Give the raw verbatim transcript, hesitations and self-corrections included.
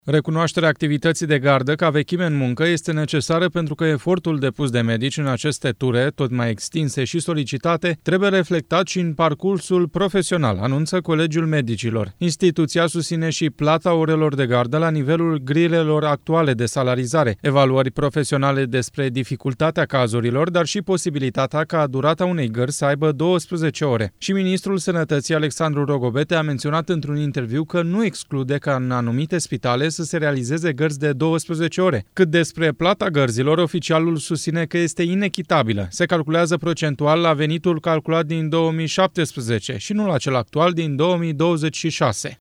Recunoașterea activității de gardă ca vechime în muncă este necesară pentru că efortul depus de medici în aceste ture, tot mai extinse și solicitate, trebuie reflectat și în parcursul profesional, anunță Colegiul Medicilor. Instituția susține și plata orelor de gardă la nivelul grilelor actuale de salarizare, evaluări profesionale despre dificultatea cazurilor, dar și posibilitatea ca durata unei gărzi să aibă douăsprezece ore. Și ministrul Sănătății Alexandru Rogobete a menționat într-un interviu că nu exclude ca în anumite spitale să se realizeze gărzi de douăsprezece ore. Cât despre plata gărzilor, oficialul susține că este inechitabilă. Se calculează procentual la venitul calculat din două mii șaptesprezece și nu la cel actual din două mii douăzeci și șase.